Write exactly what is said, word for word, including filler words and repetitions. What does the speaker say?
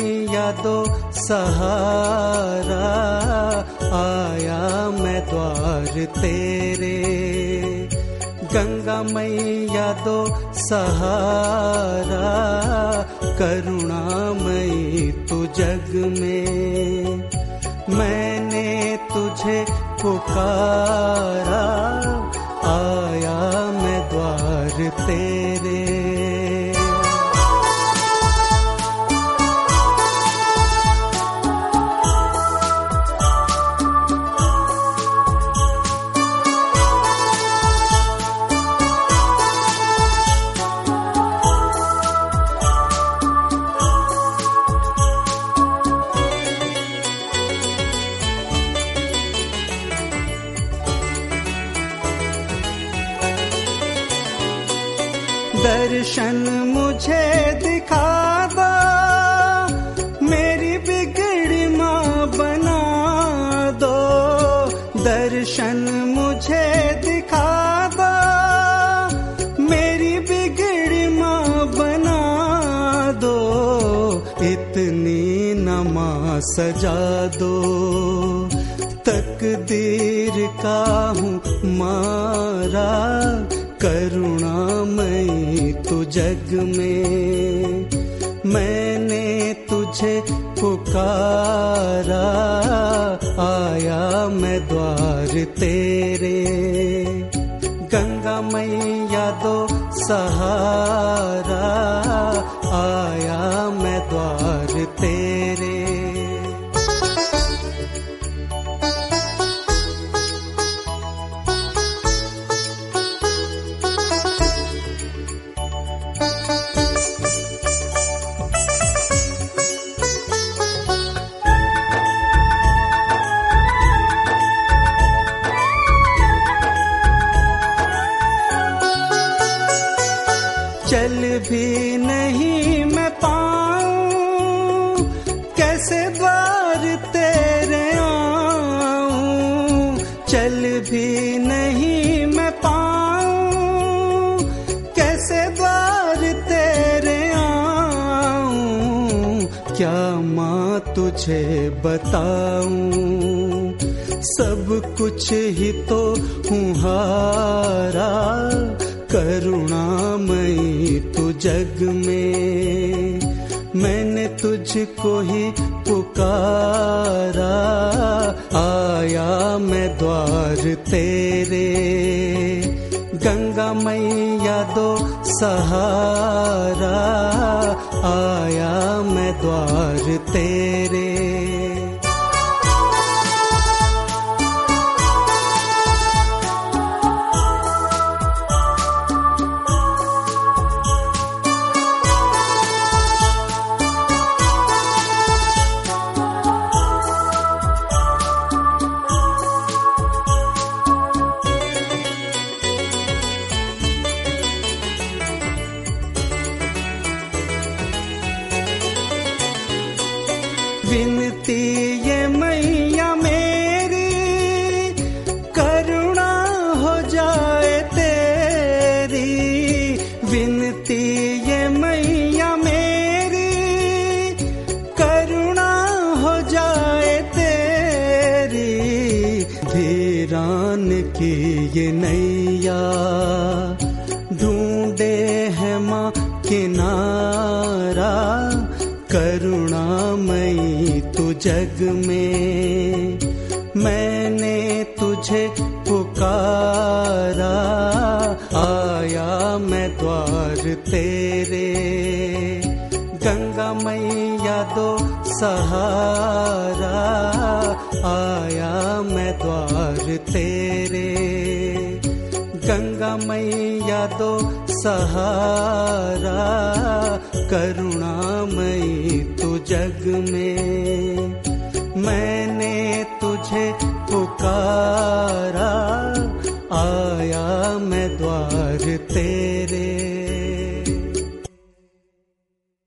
मैया दो सहारा, आया मैं द्वार तेरे। गंगा मैया दो सहारा, करुणामयी तू जग में। मैंने तुझे पुकारा, आया मैं द्वार तेरे। दर्शन मुझे दिखा दो, मेरी बिगड़ी माँ बना दो। दर्शन मुझे दिखा दो, मेरी बिगड़ी माँ बना दो। इतनी नमाज सजा दो, तकदीर का हूँ मारा। करुणामयी तू जग में, मैंने तुझे पुकारा, आया मैं द्वार तेरे। गंगा मैया दो सहारा, आया मैं द्वार तेरे। चल भी नहीं मैं पाऊं, कैसे द्वार तेरे आऊं। चल भी नहीं मैं पाऊं, कैसे द्वार तेरे आऊं। क्या माँ तुझे बताऊं, सब कुछ ही तो हूँ हारा। करुणामयी तू जग में, मैंने तुझको ही पुकारा, आया मैं द्वार तेरे। गंगा मैया दो सहारा, आया मैं द्वार तेरे। विनती ये मैया मेरी, करुणा हो जाए तेरी। विनती ये मैया मेरी, करुणा हो जाए तेरी। धीरान की ये नैया, ढूंढे है माँ किनारा। करुणामयी तू जग में, मैंने तुझे पुकारा, आया मैं द्वार तेरे। गंगा मैया दो सहारा, आया मैं द्वार तेरे। गंगा मैया दो सहारा, करुणामयी तू जग में, मैंने तुझे पुकारा,